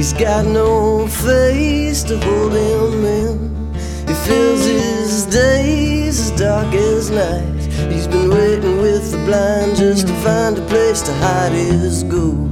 He's got no face to hold him in. He fills his days as dark as night. He's been waiting with the blind just to find a place to hide his ghost.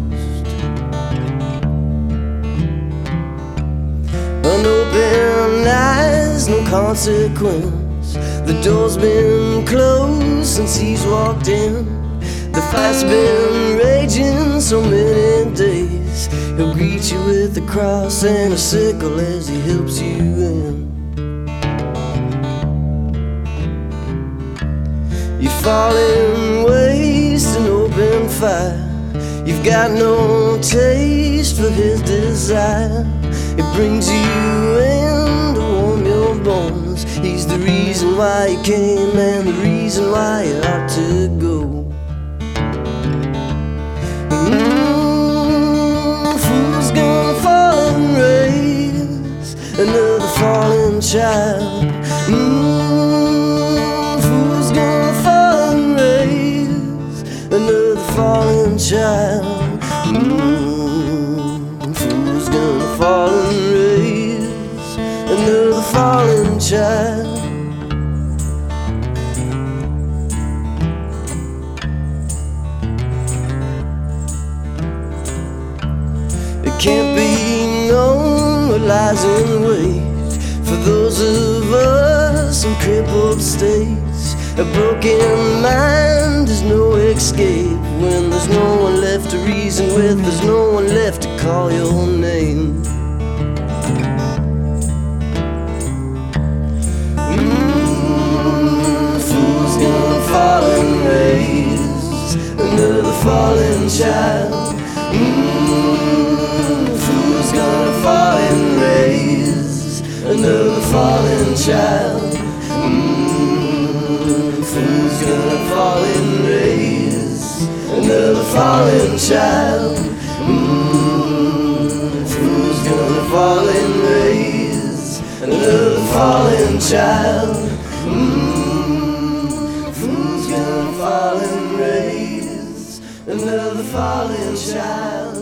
Unopened eyes, no consequence. The door's been closed since he's walked in. The fight's been raging so many days. He'll greet you with a cross and a sickle as he helps you in. You fall in waste and open fire. You've got no taste for his desire. It brings you in to warm your bones. He's the reason why you came and the reason why you ought to go. Fool's gonna fall and raise another fallen child. Fool's gonna fall and raise another fallen child. Fool's gonna fall and raise another fallen child. It can't be known what lies in wait for those of us in crippled states. A broken mind is no escape when there's no one left to reason with. There's no one left to call your name. Fool's gonna fall and raise another fallen child. Fool's gonna fall and raise another fallen child. Fool's gonna fall and raise another fallen child. Fool's gonna fall and raise another fallen child. Fool's gonna fall and raise another fallen child.